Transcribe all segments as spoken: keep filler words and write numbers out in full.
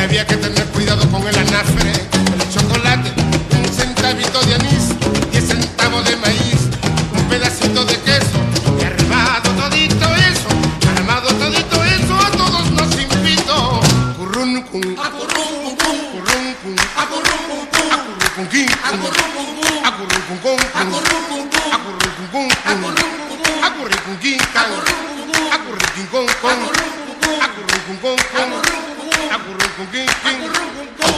había que tener cuidado con el anafre, el chocolate, un centavito de anís, diez centavos de maíz, un pedacito de queso, y armado todito eso, armado todito eso, a todos nos invito. Currun, cun, currun, cun, currun, cun, currun, cun, currun, cun, acurrun, cun, cun, acurrun, cun, cun, acurrun, cun, cun, acurrun, cun, cun, acurrun, cun, cun, acurrun, cun, cun, acurrun, cun, cun, acurrun, cun, cun, acurrun, cun, cun.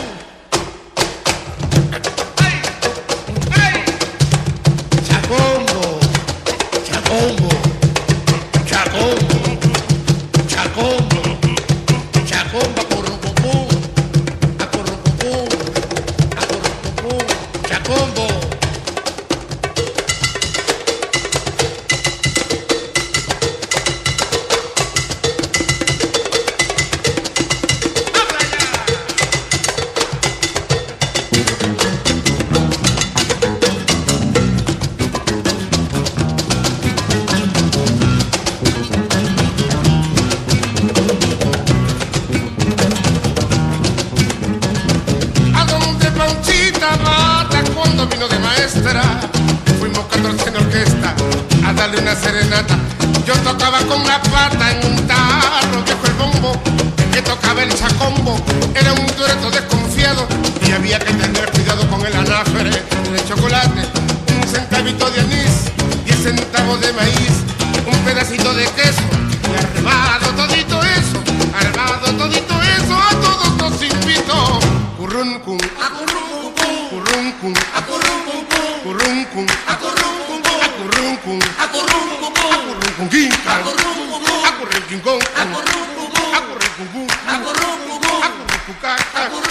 Chacombo, chacombo, chacombo, chacombo, chacombo, acurrun, cun, cun, acurrun, cun, cun, acurrun, cun, cun, chacombo. Cuando vino de maestra, fuimos catorce en orquesta a darle una serenata. Yo tocaba con la pata en un tarro viejo el bombo, que tocaba el chacombo, era un dueto desconfiado y había que tener cuidado con el anafre, el chocolate, un centavito de anís, diez centavos de maíz, un pedacito de queso, y armado todito eso, armado todito eso, a todos nos invito. Currun, cun, acurrun, cun, currun, cun, acurrun, cun, currun, cun, acurrun, cun, acurrun, cun, acurrun, cun, acurrun, cun, quinca, acurrun, cun, acurrun, quincón, acurrun, cun, acurrun, cun, acurrun, cun, acurrun, cun, acurrun, cun,